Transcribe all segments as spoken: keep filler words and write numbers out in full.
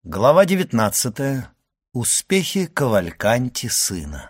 Глава девятнадцатая. Успехи Кавальканти сына.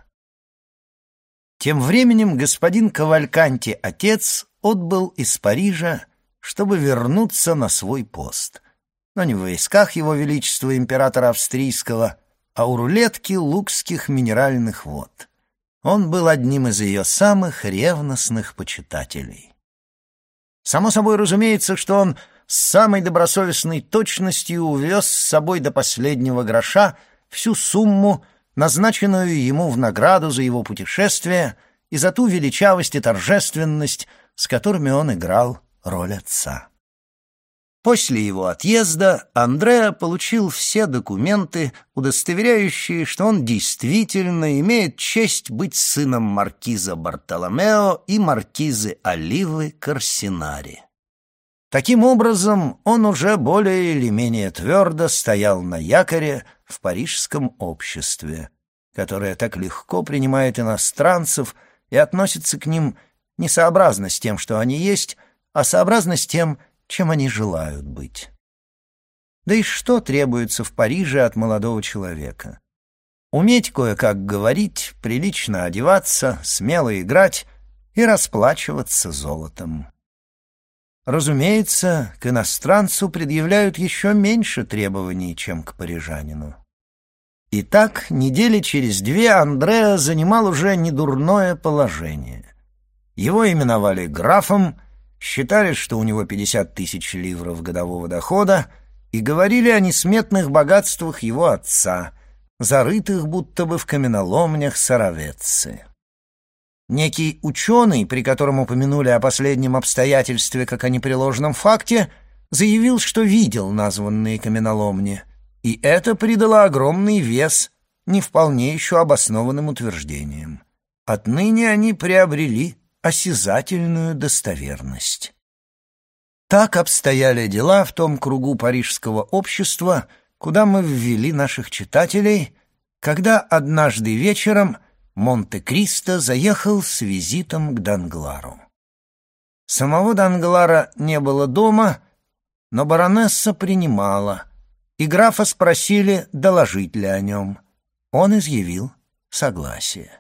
Тем временем господин Кавальканти отец отбыл из Парижа, чтобы вернуться на свой пост, но не в войсках его величества императора австрийского, а у рулетки лукских минеральных вод. Он был одним из ее самых ревностных почитателей. Само собой разумеется, что он с самой добросовестной точностью увез с собой до последнего гроша всю сумму, назначенную ему в награду за его путешествие и за ту величавость и торжественность, с которыми он играл роль отца. После его отъезда Андреа получил все документы, удостоверяющие, что он действительно имеет честь быть сыном маркиза Бартоломео и маркизы Оливы Корсинари. Таким образом, он уже более или менее твердо стоял на якоре в парижском обществе, которое так легко принимает иностранцев и относится к ним не сообразно с тем, что они есть, а сообразно с тем, чем они желают быть. Да и что требуется в Париже от молодого человека? Уметь кое-как говорить, прилично одеваться, смело играть и расплачиваться золотом. Разумеется, к иностранцу предъявляют еще меньше требований, чем к парижанину. Итак, недели через две Андреа занимал уже недурное положение. Его именовали графом, считали, что у него пятьдесят тысяч ливров годового дохода, и говорили о несметных богатствах его отца, зарытых будто бы в каменоломнях Саравецци. Некий ученый, при котором упомянули о последнем обстоятельстве как о непреложном факте, заявил, что видел названные каменоломни, и это придало огромный вес не вполне еще обоснованным утверждениям. Отныне они приобрели осязательную достоверность. Так обстояли дела в том кругу парижского общества, куда мы ввели наших читателей, когда однажды вечером Монте-Кристо заехал с визитом к Данглару. Самого Данглара не было дома, но баронесса принимала, и графа спросили, доложить ли о нем. Он изъявил согласие.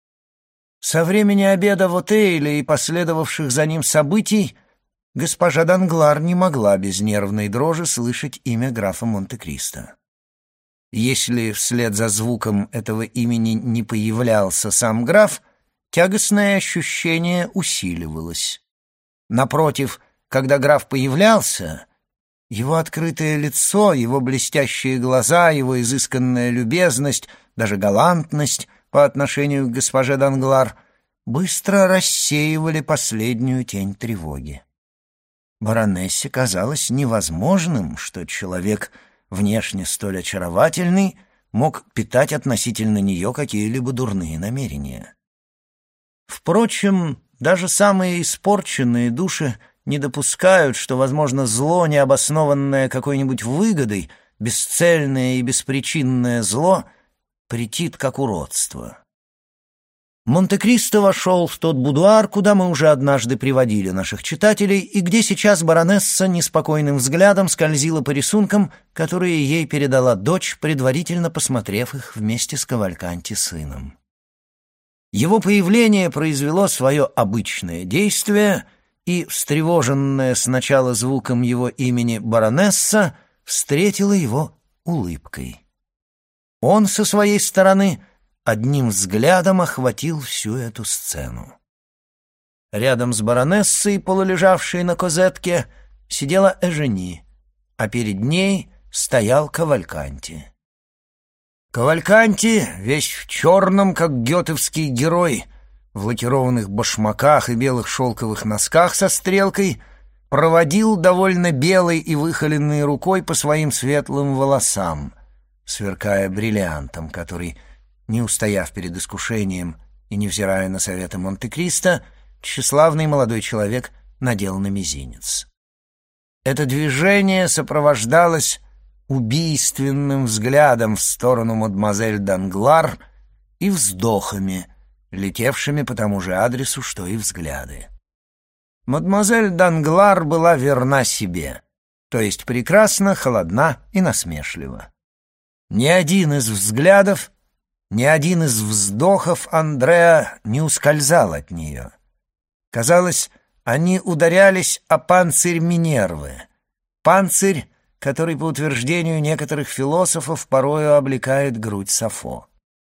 Со времени обеда в отеле и последовавших за ним событий госпожа Данглар не могла без нервной дрожи слышать имя графа Монте-Кристо. Если вслед за звуком этого имени не появлялся сам граф, тягостное ощущение усиливалось. Напротив, когда граф появлялся, его открытое лицо, его блестящие глаза, его изысканная любезность, даже галантность по отношению к госпоже Данглар быстро рассеивали последнюю тень тревоги. Баронессе казалось невозможным, что человек внешне столь очаровательный мог питать относительно нее какие-либо дурные намерения. Впрочем, даже самые испорченные души не допускают, что, возможно, зло, необоснованное какой-нибудь выгодой, бесцельное и беспричинное зло, претит как уродство. Монте-Кристо вошел в тот будуар, куда мы уже однажды приводили наших читателей, и где сейчас баронесса неспокойным взглядом скользила по рисункам, которые ей передала дочь, предварительно посмотрев их вместе с Кавальканти сыном. Его появление произвело свое обычное действие, и, встревоженная сначала звуком его имени баронесса, встретила его улыбкой. Он, со своей стороны, одним взглядом охватил всю эту сцену. Рядом с баронессой, полулежавшей на козетке, сидела Эжени, а перед ней стоял Кавальканти. Кавальканти, весь в черном, как гетовский герой, в лакированных башмаках и белых шелковых носках со стрелкой, проводил довольно белой и выхоленной рукой по своим светлым волосам, сверкая бриллиантом, который, не устояв перед искушением и невзирая на советы Монте-Кристо, тщеславный молодой человек надел на мизинец. Это движение сопровождалось убийственным взглядом в сторону мадемуазель Данглар и вздохами, летевшими по тому же адресу, что и взгляды. Мадемуазель Данглар была верна себе, то есть прекрасна, холодна и насмешлива. Ни один из взглядов, ни один из вздохов Андреа не ускользал от нее. Казалось, они ударялись о панцирь Минервы. Панцирь, который, по утверждению некоторых философов, порою облекает грудь Сафо.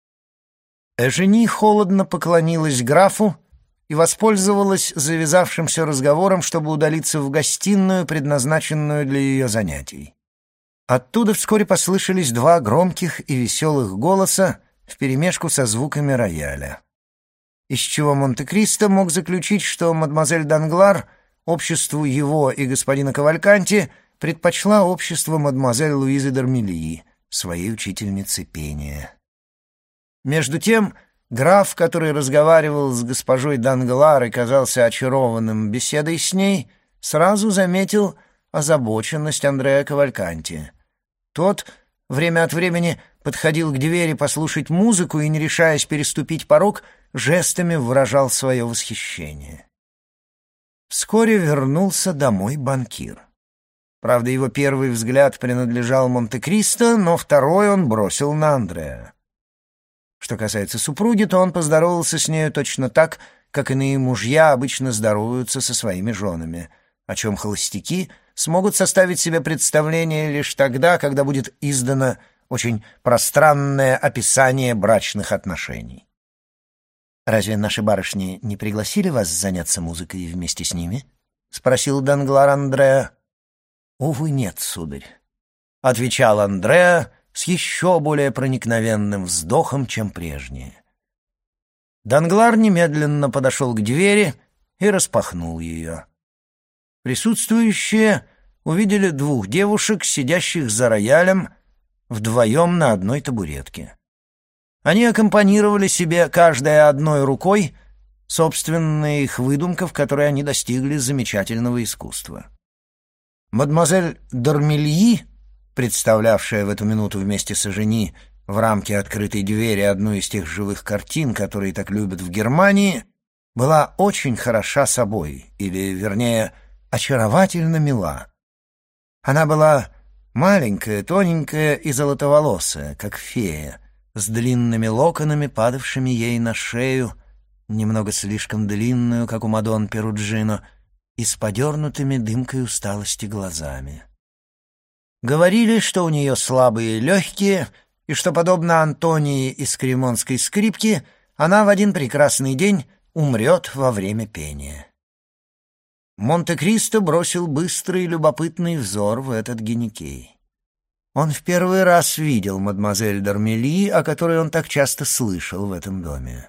Эжени холодно поклонилась графу и воспользовалась завязавшимся разговором, чтобы удалиться в гостиную, предназначенную для ее занятий. Оттуда вскоре послышались два громких и веселых голоса вперемешку со звуками рояля, из чего Монте-Кристо мог заключить, что мадемуазель Данглар обществу его и господина Кавальканти предпочла общество мадемуазель Луизы Д'Армильи, своей учительницы пения. Между тем граф, который разговаривал с госпожой Данглар и казался очарованным беседой с ней, сразу заметил озабоченность Андреа Кавальканти. Тот время от времени подходил к двери послушать музыку и, не решаясь переступить порог, жестами выражал свое восхищение. Вскоре вернулся домой банкир. Правда, его первый взгляд принадлежал Монте-Кристо, но второй он бросил на Андреа. Что касается супруги, то он поздоровался с нею точно так, как иные мужья обычно здороваются со своими женами, о чем холостяки смогут составить себе представление лишь тогда, когда будет издано очень пространное описание брачных отношений. «Разве наши барышни не пригласили вас заняться музыкой вместе с ними?» — спросил Данглар Андреа. «Увы, нет, сударь», — отвечал Андреа с еще более проникновенным вздохом, чем прежнее. Данглар немедленно подошел к двери и распахнул ее. Присутствующие увидели двух девушек, сидящих за роялем, вдвоем на одной табуретке. Они аккомпанировали себе каждая одной рукой, собственная их выдумка, в которой они достигли замечательного искусства. Мадемуазель Д'Армильи, представлявшая в эту минуту вместе с Эжени в рамке открытой двери одну из тех живых картин, которые так любят в Германии, была очень хороша собой, или, вернее, очаровательно мила. Она была маленькая, тоненькая и золотоволосая, как фея, с длинными локонами, падавшими ей на шею, немного слишком длинную, как у Мадон Перуджино, и с подернутыми дымкой усталости глазами. Говорили, что у нее слабые легкие, и что, подобно Антонии из кремонской скрипки, она в один прекрасный день умрет во время пения. Монте-Кристо бросил быстрый и любопытный взор в этот гинекей. Он в первый раз видел мадемуазель Д'Армильи, о которой он так часто слышал в этом доме.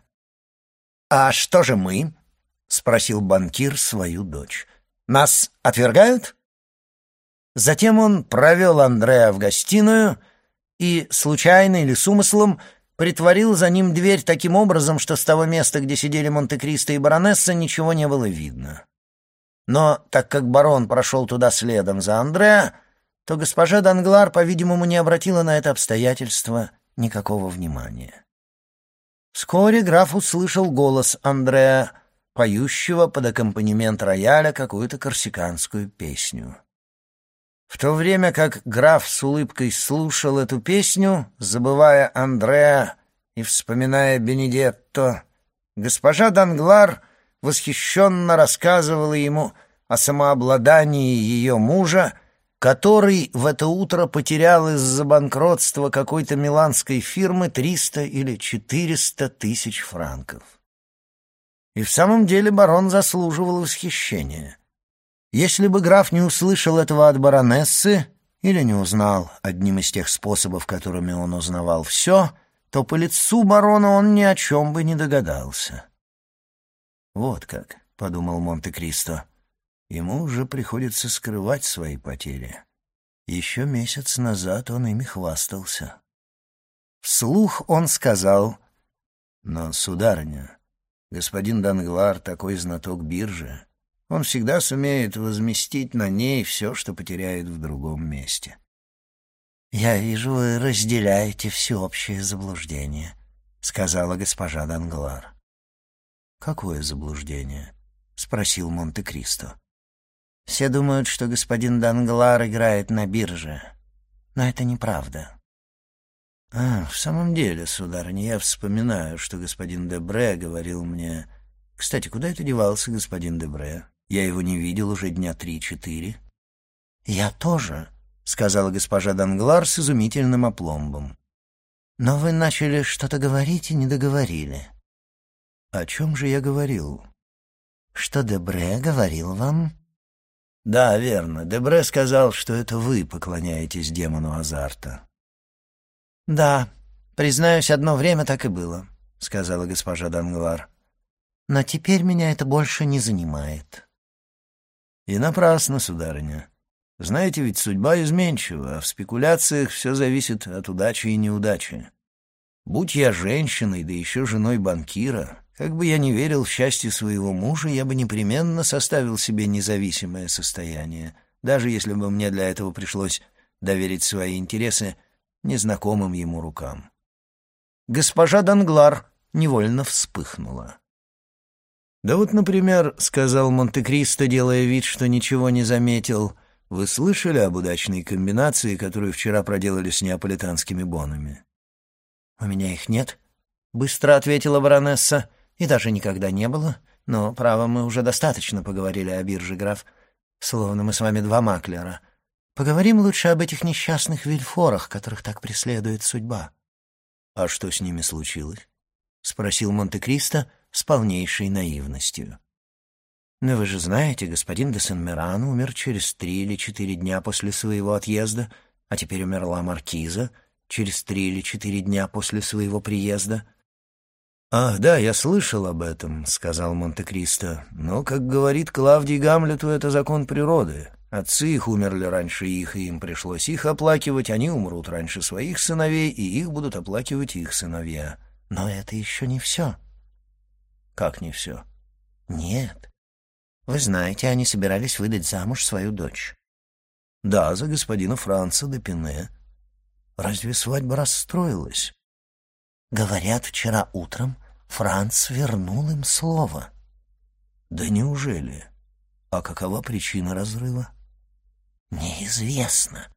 «А что же мы?» — спросил банкир свою дочь. «Нас отвергают?» Затем он провел Андреа в гостиную и, случайно или с умыслом, притворил за ним дверь таким образом, что с того места, где сидели Монте-Кристо и баронесса, ничего не было видно. Но так как барон прошел туда следом за Андреа, то госпожа Данглар, по-видимому, не обратила на это обстоятельство никакого внимания. Вскоре граф услышал голос Андреа, поющего под аккомпанемент рояля какую-то корсиканскую песню. В то время как граф с улыбкой слушал эту песню, забывая Андреа и вспоминая Бенедетто, госпожа Данглар восхищенно рассказывала ему о самообладании ее мужа, который в это утро потерял из-за банкротства какой-то миланской фирмы триста или четыреста тысяч франков. И в самом деле барон заслуживал восхищения. Если бы граф не услышал этого от баронессы или не узнал одним из тех способов, которыми он узнавал все, то по лицу барона он ни о чем бы не догадался. «Вот как», — подумал Монте-Кристо, — «ему уже приходится скрывать свои потери. Еще месяц назад он ими хвастался». Вслух он сказал: «Но, сударыня, господин Данглар такой знаток биржи, он всегда сумеет возместить на ней все, что потеряет в другом месте». «Я вижу, вы разделяете всеобщее заблуждение», — сказала госпожа Данглар. «Какое заблуждение?» — спросил Монте-Кристо. «Все думают, что господин Данглар играет на бирже, но это неправда». «А, в самом деле, сударыня, я вспоминаю, что господин Дебре говорил мне... Кстати, куда это девался господин Дебре? Я его не видел уже дня три-четыре». «Я тоже», — сказала госпожа Данглар с изумительным опломбом. «Но вы начали что-то говорить и не договорили». «О чем же я говорил?» «Что Дебре говорил вам?» «Да, верно. Дебре сказал, что это вы поклоняетесь демону азарта». «Да, признаюсь, одно время так и было», — сказала госпожа Данглар. «Но теперь меня это больше не занимает». «И напрасно, сударыня. Знаете, ведь судьба изменчива, а в спекуляциях все зависит от удачи и неудачи. Будь я женщиной, да еще женой банкира, как бы я ни верил в счастье своего мужа, я бы непременно составил себе независимое состояние, даже если бы мне для этого пришлось доверить свои интересы незнакомым ему рукам». Госпожа Данглар невольно вспыхнула. «Да вот, например, — сказал Монте-Кристо, делая вид, что ничего не заметил, — вы слышали об удачной комбинации, которую вчера проделали с неаполитанскими бонами?» «У меня их нет», — быстро ответила баронесса, — «и даже никогда не было. Но, право, мы уже достаточно поговорили о бирже, граф, словно мы с вами два маклера. Поговорим лучше об этих несчастных вильфорах, которых так преследует судьба». «А что с ними случилось?» — спросил Монте-Кристо с полнейшей наивностью. «Но вы же знаете, господин де Сен-Меран умер через три или четыре дня после своего отъезда, а теперь умерла маркиза через три или четыре дня после своего приезда». «Ах, да, я слышал об этом», — сказал Монте-Кристо. «Но, как говорит Клавдий Гамлету, это закон природы. Отцы их умерли раньше их, и им пришлось их оплакивать, они умрут раньше своих сыновей, и их будут оплакивать их сыновья». «Но это еще не все». «Как не все?» «Нет. Вы знаете, они собирались выдать замуж свою дочь». «Да, за господина Франца де Пине. Разве свадьба расстроилась?» «Говорят, вчера утром Франц вернул им слово». «Да неужели? А какова причина разрыва?» «Неизвестно».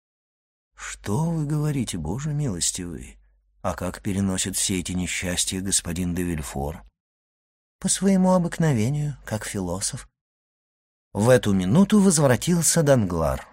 «Что вы говорите, Боже милостивый? А как переносит все эти несчастья господин де Вильфор?» «По своему обыкновению, как философ». В эту минуту возвратился Данглар.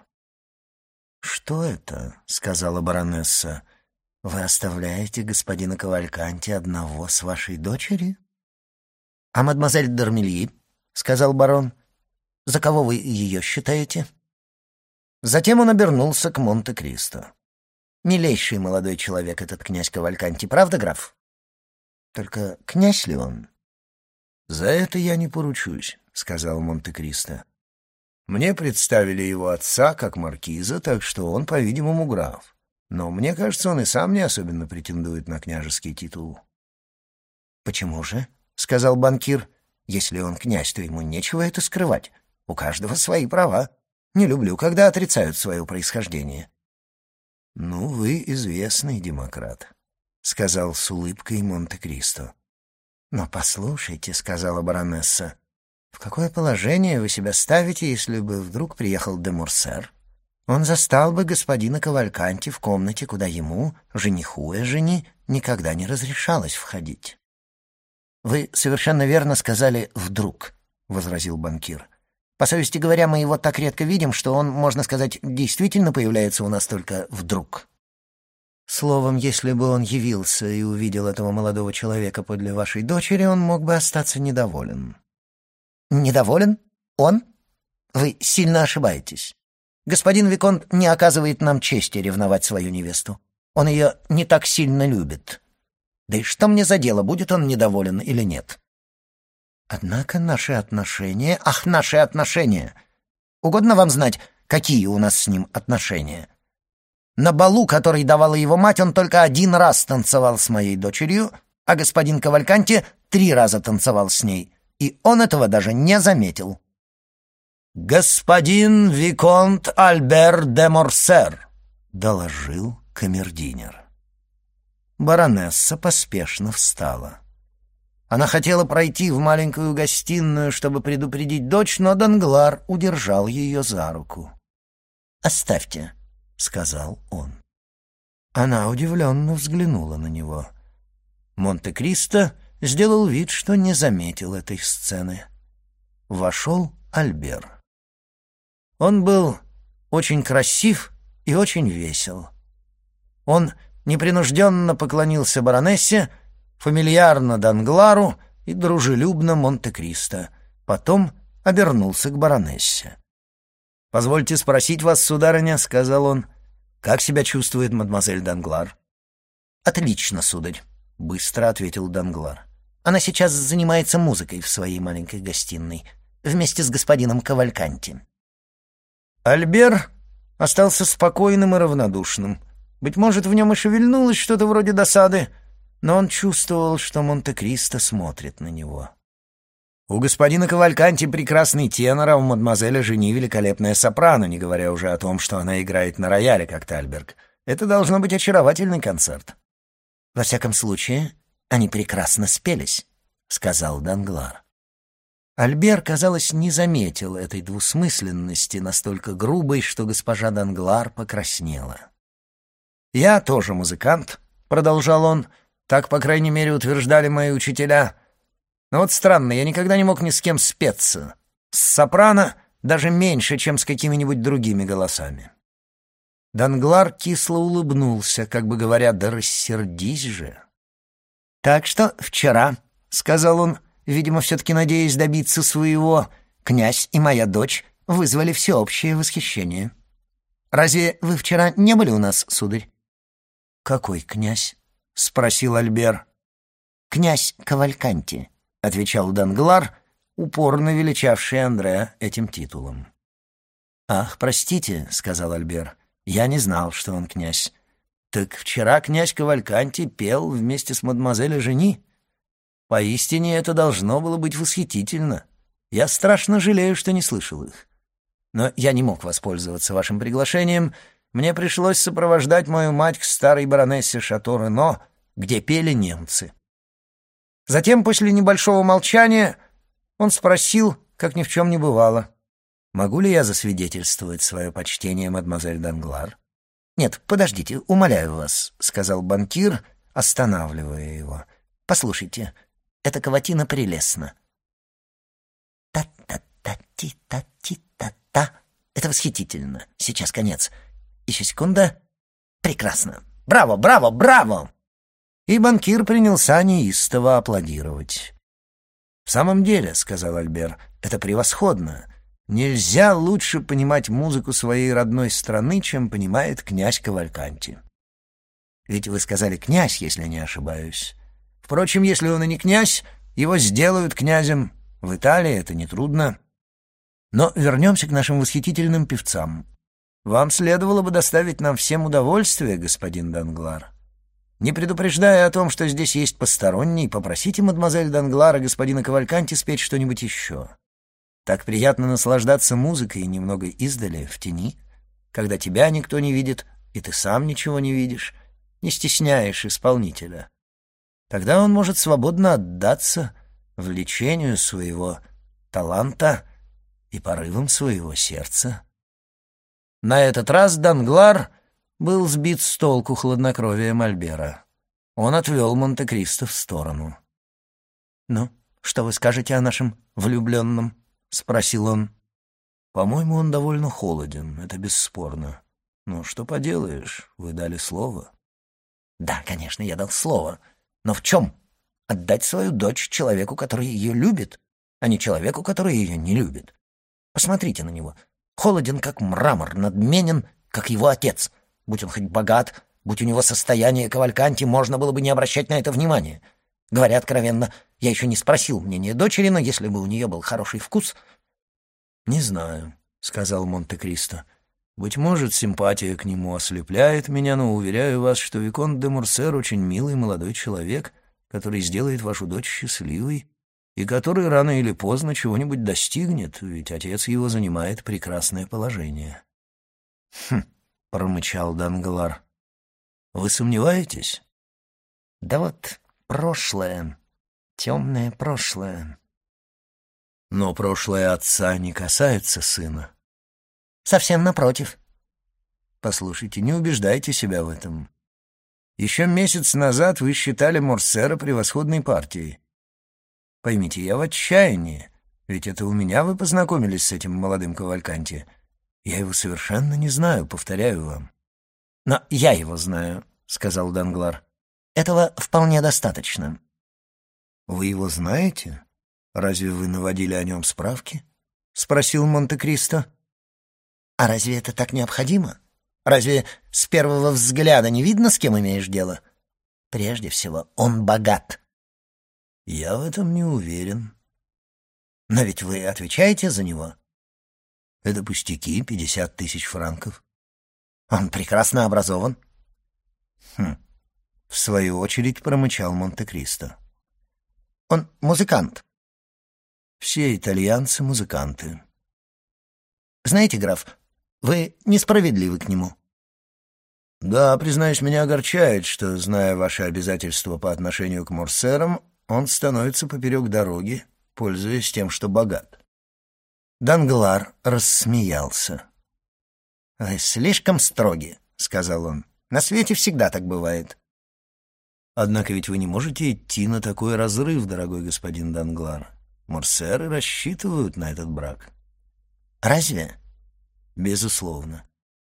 «Что это?» — сказала баронесса. «Вы оставляете господина Кавальканти одного с вашей дочерью?» «А мадемуазель Д'Армильи?» — сказал барон. «За кого вы ее считаете?» Затем он обернулся к Монте-Кристо. «Милейший молодой человек этот князь Кавальканти, правда, граф? Только князь ли он?» «За это я не поручусь», — сказал Монте-Кристо. «Мне представили его отца как маркиза, так что он, по-видимому, граф. Но мне кажется, он и сам не особенно претендует на княжеский титул». «Почему же?» — сказал банкир. «Если он князь, то ему нечего это скрывать. У каждого свои права. Не люблю, когда отрицают свое происхождение». «Ну, вы известный демократ», — сказал с улыбкой Монте-Кристо. «Но послушайте», — сказала баронесса, — «в какое положение вы себя ставите, если бы вдруг приехал де Морсер? Он застал бы господина Кавальканти в комнате, куда ему, жениху и жени, никогда не разрешалось входить». «Вы совершенно верно сказали «вдруг», — возразил банкир. «По совести говоря, мы его так редко видим, что он, можно сказать, действительно появляется у нас только вдруг». Словом, если бы он явился и увидел этого молодого человека подле вашей дочери, он мог бы остаться недоволен». «Недоволен? Он? Вы сильно ошибаетесь. Господин Виконт не оказывает нам чести ревновать свою невесту. Он ее не так сильно любит. Да и что мне за дело, будет он недоволен или нет?» «Однако наши отношения... Ах, наши отношения! Угодно вам знать, какие у нас с ним отношения? На балу, который давала его мать, он только один раз танцевал с моей дочерью, а господин Кавальканти три раза танцевал с ней, и он этого даже не заметил». «Господин Виконт Альбер де Морсер», — доложил камердинер. Баронесса поспешно встала. Она хотела пройти в маленькую гостиную, чтобы предупредить дочь, но Данглар удержал ее за руку. «Оставьте», — сказал он. Она удивленно взглянула на него. Монте-Кристо сделал вид, что не заметил этой сцены. Вошел Альбер. Он был очень красив и очень весел. Он непринужденно поклонился баронессе, фамильярно Данглару и дружелюбно Монте-Кристо. Потом обернулся к баронессе. «Позвольте спросить вас, сударыня», — сказал он, — «как себя чувствует мадемуазель Данглар?» «Отлично, сударь», — быстро ответил Данглар. «Она сейчас занимается музыкой в своей маленькой гостиной, вместе с господином Кавальканти». Альбер остался спокойным и равнодушным. Быть может, в нем и шевельнулось что-то вроде досады, но он чувствовал, что Монте-Кристо смотрит на него. «У господина Кавальканти прекрасный тенор, а у мадемуазеля Жени великолепная сопрано, не говоря уже о том, что она играет на рояле, как Тальберг. Это должно быть очаровательный концерт». «Во всяком случае, они прекрасно спелись», — сказал Данглар. Альбер, казалось, не заметил этой двусмысленности, настолько грубой, что госпожа Данглар покраснела. «Я тоже музыкант», — продолжал он, — «так, по крайней мере, утверждали мои учителя. Но вот странно, я никогда не мог ни с кем спеться. С сопрано даже меньше, чем с какими-нибудь другими голосами». Данглар кисло улыбнулся, как бы говоря, «да рассердись же». «Так что вчера», — сказал он, видимо, все-таки надеясь добиться своего, «князь и моя дочь вызвали всеобщее восхищение. Разве вы вчера не были у нас, сударь?» «Какой князь?» — спросил Альбер. «Князь Кавальканти», — отвечал Данглар, упорно величавший Андреа этим титулом. «Ах, простите», — сказал Альбер, — «я не знал, что он князь. Так вчера князь Кавальканти пел вместе с мадемуазель Жени? Поистине это должно было быть восхитительно. Я страшно жалею, что не слышал их. Но я не мог воспользоваться вашим приглашением. Мне пришлось сопровождать мою мать к старой баронессе Шато-Рено, где пели немцы». Затем, после небольшого молчания, он спросил, как ни в чем не бывало: «Могу ли я засвидетельствовать свое почтение, мадемуазель Данглар?» «Нет, подождите, умоляю вас», — сказал банкир, останавливая его. «Послушайте, эта каватина прелестна». «Та-та-та-ти-та-ти-та-та». Это восхитительно. Сейчас конец. Еще секунда. Прекрасно. Браво, браво, браво!» И банкир принялся неистово аплодировать. «В самом деле, — сказал Альбер, — это превосходно. Нельзя лучше понимать музыку своей родной страны, чем понимает князь Кавальканти. Ведь вы сказали «князь», если не ошибаюсь. Впрочем, если он и не князь, его сделают князем. В Италии это нетрудно. Но вернемся к нашим восхитительным певцам. Вам следовало бы доставить нам всем удовольствие, господин Данглар. Не предупреждая о том, что здесь есть посторонний, попросите мадемуазель Данглар и господина Кавальканти спеть что-нибудь еще. Так приятно наслаждаться музыкой немного издали, в тени, когда тебя никто не видит, и ты сам ничего не видишь, не стесняешь исполнителя. Тогда он может свободно отдаться влечению своего таланта и порывам своего сердца». На этот раз Данглар был сбит с толку хладнокровием Альбера. Он отвел Монте-Кристо в сторону. «Ну, что вы скажете о нашем влюбленном?» — спросил он. «По-моему, он довольно холоден, это бесспорно. Но что поделаешь, вы дали слово». «Да, конечно, я дал слово. Но в чем? Отдать свою дочь человеку, который ее любит, а не человеку, который ее не любит. Посмотрите на него. Холоден, как мрамор, надменен, как его отец. Будь он хоть богат, будь у него состояние Кавальканти, можно было бы не обращать на это внимания. Говоря откровенно, я еще не спросил мнения дочери, но если бы у нее был хороший вкус...» «Не знаю», — сказал Монте-Кристо. «Быть может, симпатия к нему ослепляет меня, но уверяю вас, что виконт де Мурсер очень милый молодой человек, который сделает вашу дочь счастливой и который рано или поздно чего-нибудь достигнет, ведь отец его занимает прекрасное положение». «Хм», — промычал Данглар. «Вы сомневаетесь?» «Да вот прошлое, темное прошлое». «Но прошлое отца не касается сына». «Совсем напротив». «Послушайте, не убеждайте себя в этом. Еще месяц назад вы считали Морсера превосходной партией. Поймите, я в отчаянии, ведь это у меня вы познакомились с этим молодым Кавальканти. Я его совершенно не знаю, повторяю вам». «Но я его знаю», — сказал Данглар. «Этого вполне достаточно». «Вы его знаете? Разве вы наводили о нем справки?» — спросил Монте-Кристо. «А разве это так необходимо? Разве с первого взгляда не видно, с кем имеешь дело? Прежде всего, он богат». «Я в этом не уверен». «Но ведь вы отвечаете за него?» «Это пустяки, пятьдесят тысяч франков». «Он прекрасно образован». «Хм», — в свою очередь промычал Монте-Кристо. «Он музыкант». «Все итальянцы — музыканты». «Знаете, граф, вы несправедливы к нему». «Да, признаюсь, меня огорчает, что, зная ваши обязательства по отношению к Морсерам, он становится поперек дороги, пользуясь тем, что богат». Данглар рассмеялся. «Вы слишком строги», — сказал он. «На свете всегда так бывает». «Однако ведь вы не можете идти на такой разрыв, дорогой господин Данглар. Морсеры рассчитывают на этот брак». «Разве?» «Безусловно».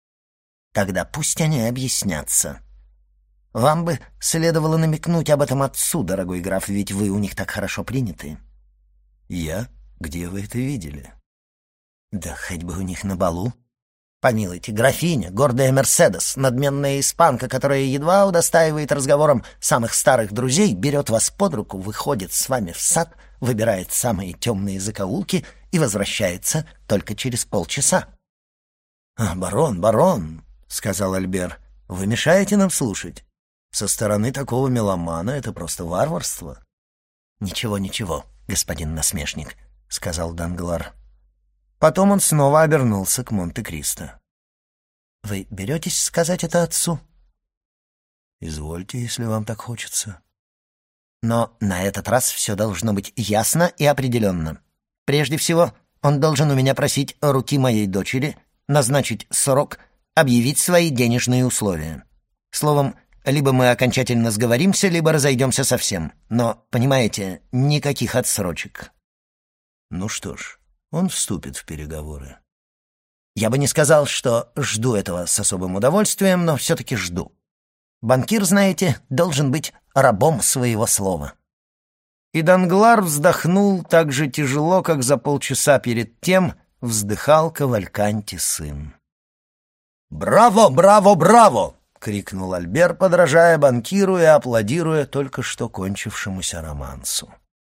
«Тогда пусть они объяснятся. Вам бы следовало намекнуть об этом отцу, дорогой граф, ведь вы у них так хорошо приняты». «Я? Где вы это видели?» «Да хоть бы у них на балу. Помилуйте, графиня, гордая Мерседес, надменная испанка, которая едва удостаивает разговором самых старых друзей, берет вас под руку, выходит с вами в сад, выбирает самые темные закоулки и возвращается только через полчаса». «А, барон, барон», — сказал Альбер, — «вы мешаете нам слушать. Со стороны такого меломана это просто варварство». «Ничего, ничего, господин насмешник», — сказал Данглар. Потом он снова обернулся к Монте-Кристо. «Вы беретесь сказать это отцу?» «Извольте, если вам так хочется». «Но на этот раз все должно быть ясно и определенно. Прежде всего, он должен у меня просить руки моей дочери, назначить срок, объявить свои денежные условия. Словом, либо мы окончательно сговоримся, либо разойдемся совсем. Но, понимаете, никаких отсрочек». «Ну что ж, он вступит в переговоры». «Я бы не сказал, что жду этого с особым удовольствием, но все-таки жду. Банкир, знаете, должен быть рабом своего слова». И Данглар вздохнул так же тяжело, как за полчаса перед тем вздыхал Кавальканти сын. «Браво, браво, браво!» — крикнул Альбер, подражая банкиру и аплодируя только что кончившемуся романсу.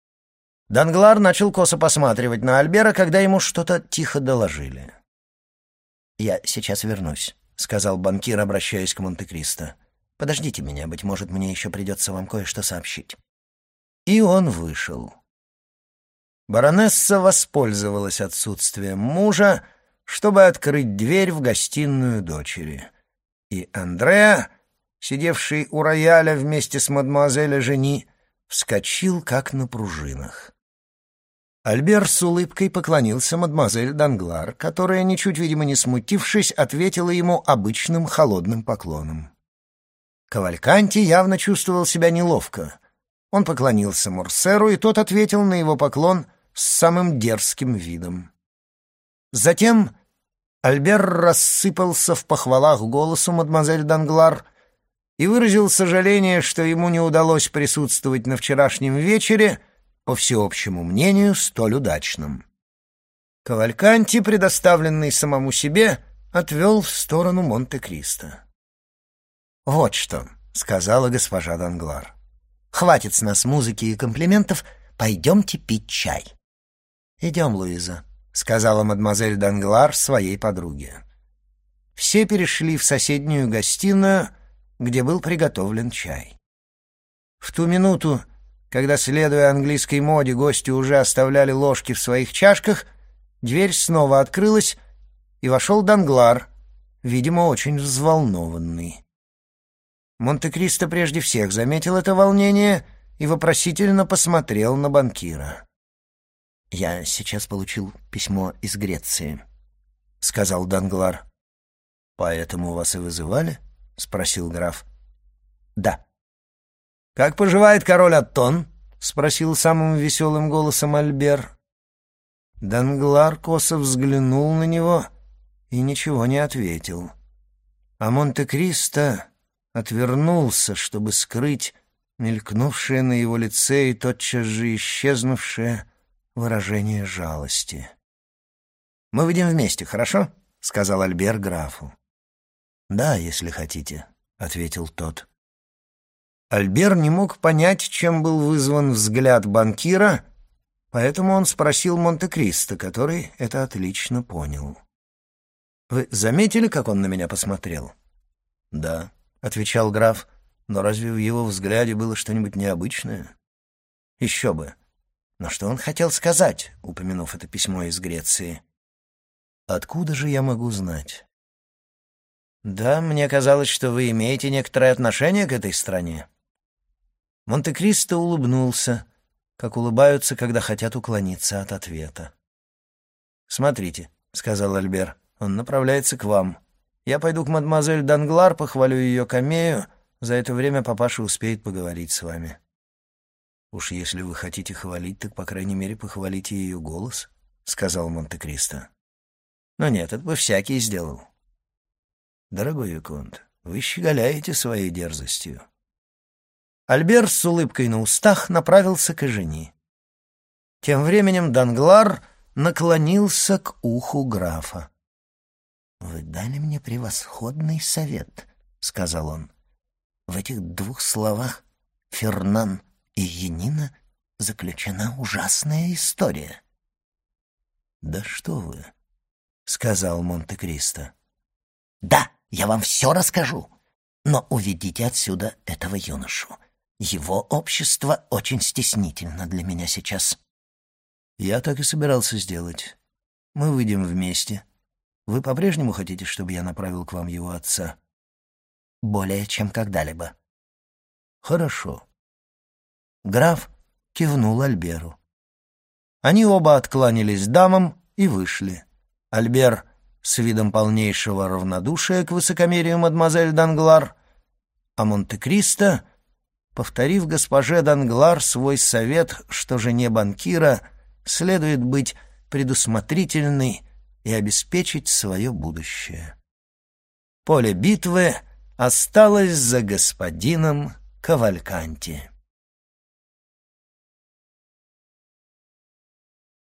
Данглар начал косо посматривать на Альбера, когда ему что-то тихо доложили. «Я сейчас вернусь», — сказал банкир, обращаясь к Монте-Кристо. «Подождите меня, быть может, мне еще придется вам кое-что сообщить». И он вышел. Баронесса воспользовалась отсутствием мужа, чтобы открыть дверь в гостиную дочери. И Андреа, сидевший у рояля вместе с мадемуазель Жени, вскочил как на пружинах. Альбер с улыбкой поклонился мадемуазель Данглар, которая, ничуть, видимо, не смутившись, ответила ему обычным холодным поклоном. Кавальканти явно чувствовал себя неловко. Он поклонился Морсеру, и тот ответил на его поклон с самым дерзким видом. Затем Альбер рассыпался в похвалах голосу мадемуазель Данглар и выразил сожаление, что ему не удалось присутствовать на вчерашнем вечере, по всеобщему мнению, столь удачным. Кавальканти, предоставленный самому себе, отвел в сторону Монте-Кристо. «Вот что», — сказала госпожа Данглар. «Хватит с нас музыки и комплиментов, пойдемте пить чай». «Идем, Луиза», — сказала мадемуазель Данглар своей подруге. Все перешли в соседнюю гостиную, где был приготовлен чай. В ту минуту, когда, следуя английской моде, гости уже оставляли ложки в своих чашках, дверь снова открылась, и вошел Данглар, видимо, очень взволнованный. Монте-Кристо прежде всех заметил это волнение и вопросительно посмотрел на банкира. «Я сейчас получил письмо из Греции», — сказал Данглар. «Поэтому вас и вызывали?» — спросил граф. Да. «Как поживает король Аттон?» — спросил самым веселым голосом Альбер. Данглар косо взглянул на него и ничего не ответил. А Монте-Кристо отвернулся, чтобы скрыть мелькнувшее на его лице и тотчас же исчезнувшее выражение жалости. «Мы выйдем вместе, хорошо?» — сказал Альбер графу. «Да, если хотите», — ответил тот. Альбер не мог понять, чем был вызван взгляд банкира, поэтому он спросил Монте-Кристо, который это отлично понял. «Вы заметили, как он на меня посмотрел?» «Да», — отвечал граф, — «но разве в его взгляде было что-нибудь необычное?» «Еще бы. Но что он хотел сказать, упомянув это письмо из Греции?» «Откуда же я могу знать?» «Да, мне казалось, что вы имеете некоторое отношение к этой стране». Монте-Кристо улыбнулся, как улыбаются, когда хотят уклониться от ответа. «Смотрите», — сказал Альбер, — «он направляется к вам. Я пойду к мадемуазель Данглар, похвалю ее камею. За это время папаша успеет поговорить с вами». «Уж если вы хотите хвалить, так, по крайней мере, похвалите ее голос», — сказал Монте-Кристо. «Но нет, это бы всякий сделал». «Дорогой виконт, вы щеголяете своей дерзостью». Альбер с улыбкой на устах направился к Эжени. Тем временем Данглар наклонился к уху графа. «Вы дали мне превосходный совет», — сказал он. «В этих двух словах «Фернан» и «Янина» заключена ужасная история». «Да что вы», — сказал Монте-Кристо. «Да, я вам все расскажу, но уведите отсюда этого юношу. Его общество очень стеснительно для меня сейчас». «Я так и собирался сделать. Мы выйдем вместе. Вы по-прежнему хотите, чтобы я направил к вам его отца?» «Более чем когда-либо». «Хорошо». Граф кивнул Альберу. Они оба откланялись дамам и вышли. Альбер с видом полнейшего равнодушия к высокомерию мадемуазель Данглар, а Монте-Кристо, повторив госпоже Данглар свой совет, что жене банкира следует быть предусмотрительной и обеспечить свое будущее. Поле битвы осталось за господином Кавальканти.